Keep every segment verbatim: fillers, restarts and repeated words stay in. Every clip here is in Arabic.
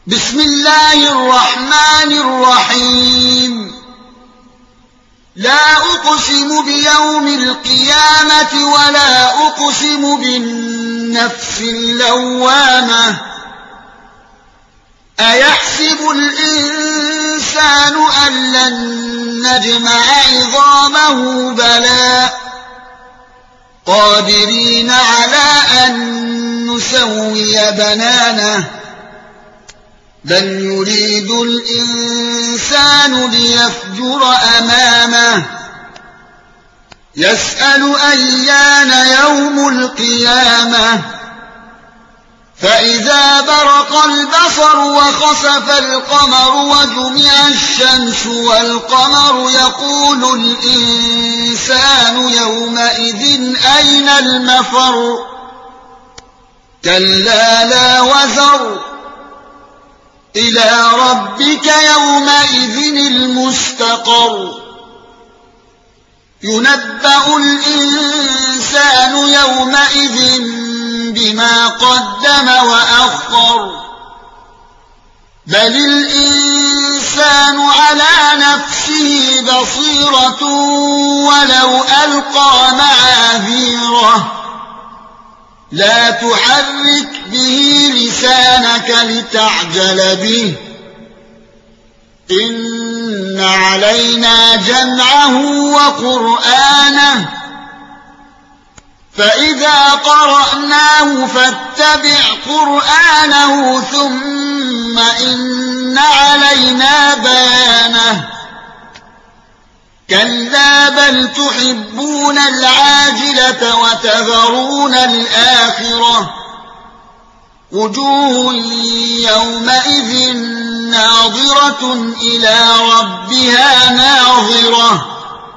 بسم الله الرحمن الرحيم لا أقسم بيوم القيامة ولا أقسم بالنفس اللوامة أيحسب الإنسان أن لن نجمع عظامه بلى قادرين على أن نسوي بنانه بل يريد الإنسان ليفجر أمامه يسأل أيان يوم القيامة فإذا برق البصر وخسف القمر وجمع الشمس والقمر يقول الإنسان يومئذ أين المفر كلا لا وزر إلى ربك يومئذ المستقر ينبأ الإنسان يومئذ بما قدم وأخر بل الإنسان على نفسه بصيرة ولو ألقى معاذيره لا تحرك به لسانك لتعجل به إن علينا جمعه وقرآنه فإذا قرأناه فاتبع قرآنه ثم إن علينا بيانه كلا بل تحبون العاجلة وتذرون الآخرة وجوه يومئذ ناظرة إلى ربها ناظرة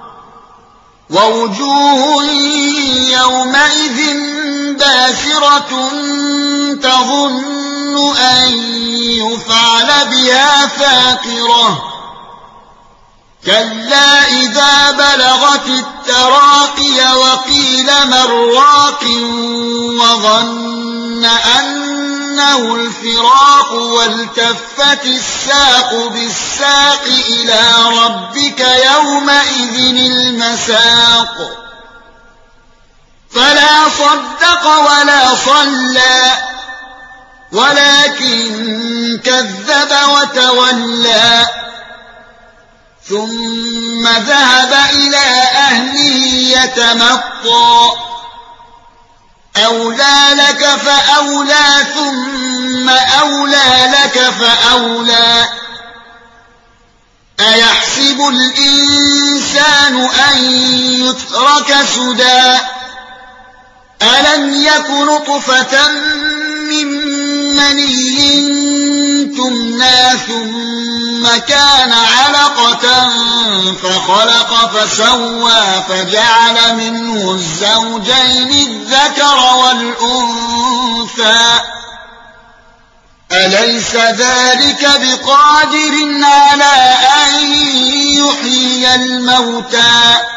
ووجوه يومئذ باسرة تظن أن يفعل بها فاقرة كلا إذا بلغت التراقي وقيل من راق وظن أنه الفراق والتفت الساق بالساق إلى ربك يومئذ المساق فلا صدق ولا صلى ولكن كذب وتولى ثم ذهب إلى أهله يتمطى أولى لك فأولى ثم أولى لك فأولى أيحسب الإنسان أن يترك سدى ألم يك نطفة من مني تمنى ثم كان علقة فخلق فسوى فجعل منه الزوجين الذكر والأنثى أليس ذلك بقادر على أن يحيي الموتى